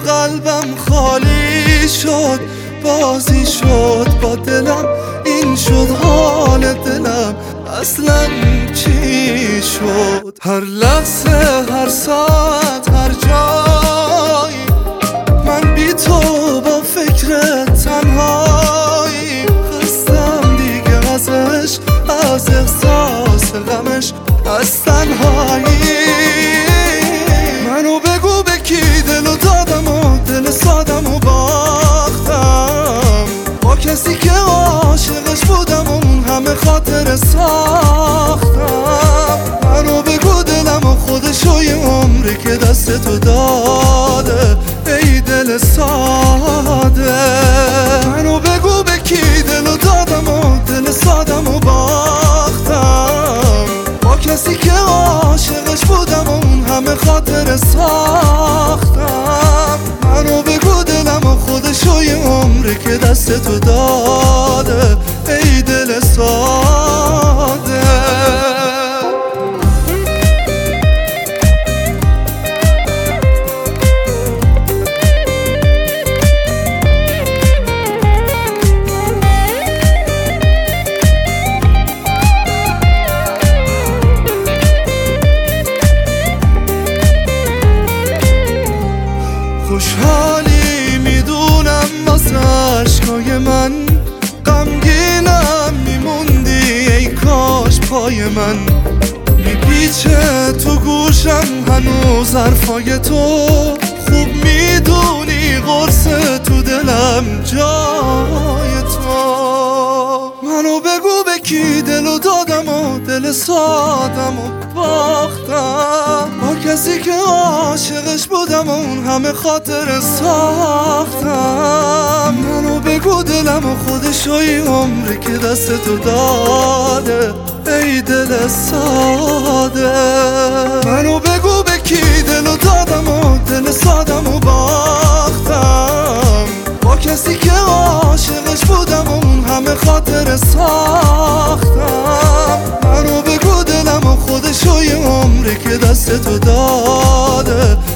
قلبم خالی شد، بازی شد با دلم، این شد حال دلم، اصلا چی شد؟ هر لحظه، هر ساعت، هر جایی من بی تو با فکر تنهایی، خستم دیگه ازش، از احساس غمش، از تنهایی. منو بگو به کی دلو دادم و دل سادم و باختم، با کسی که عاشقش بودم و اون همه خاطر ساختم. منو بگو دلم و خودشو یه عمری که دست تو داده، ای دل ساده. منو بگو به کی دلو دادم و دل سادم و باختم، با کسی که عاشقش بودم و اون همه خاطر ساختم. منو بگو دلم و خودشو یه عمری که دست تو داده، ای دل ساده. خوشحالی میدونم واسه عشقای من، غمگینم میموندی ای کاش پای من، میپیچه تو گوشم هنوز حرفای تو، خوب میدونی قرص تو دلم جای تو. منو بگو به کی دلو دادم و دل سادم و باختم، با کسی که عاشقش بودم و اون همه خاطر ساختم. منو بگو دلم و خودشو یه عمری که دست تو داده، ای دل ساده. منو بگو به کی دلو دادم و دل سادم و باختم، با کسی که عاشقش بودم و اون همه خاطر ساختم. منو بگو دلم و خودشو یه عمری که دست تو داده،